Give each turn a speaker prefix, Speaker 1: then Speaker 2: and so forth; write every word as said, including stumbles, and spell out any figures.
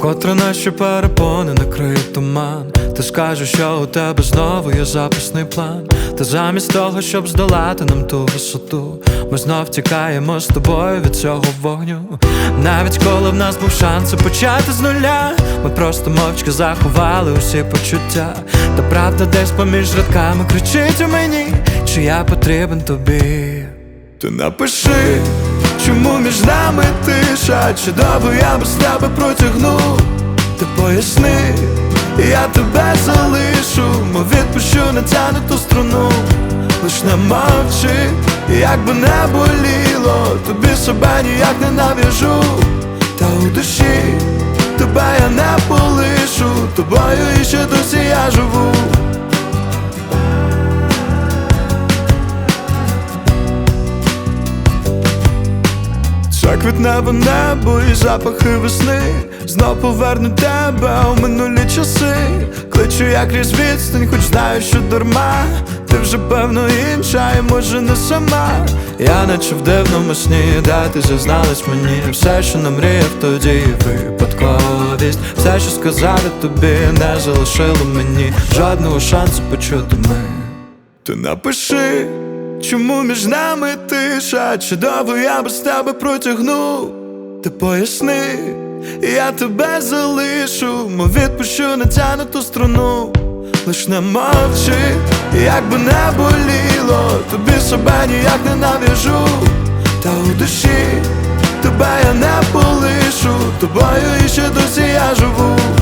Speaker 1: Вкотре наші перепони накриє туман. Ти скажеш, що у тебе знову є запасний план. Та замість того, щоб здолати нам ту висоту, ми знов тікаємо з тобою від цього вогню. Навіть коли в нас був шанс почати з нуля, ми просто мовчки заховали усі почуття. Та правда десь поміж рядками кричить у мені, чи я потрібен тобі. Ти напиши, чому між нами тиша, чи довго я без тебе протягну. Ти поясни, я тебе залишу, мов відпущу натягнуту струну. Лиш не мовчи, як би не боліло, тобі себе ніяк не нав'яжу. Та у душі тебе я не полишу, тобою іще досі я живу. Це квітневе небо і запахи весни знов повернуть тебе у минулі часи. Кличу я крізь відстань, хоч знаю, що дарма. Ти вже певно інша і може не сама. Я наче в дивному сні, де ти зізналась мені все, що намріяв тоді, випадковість. Все, що сказати тобі, не залишило мені жодного шансу почути ми. Ти напиши, чому між нами тиша, чи довго я без тебе протягну. Ти поясни, я тебе залишу, мов відпущу натягнуту струну. Лиш не мовчи, як би не боліло, тобі себе ніяк не нав'яжу. Та у душі тебе я не полишу, тобою іще досі я живу.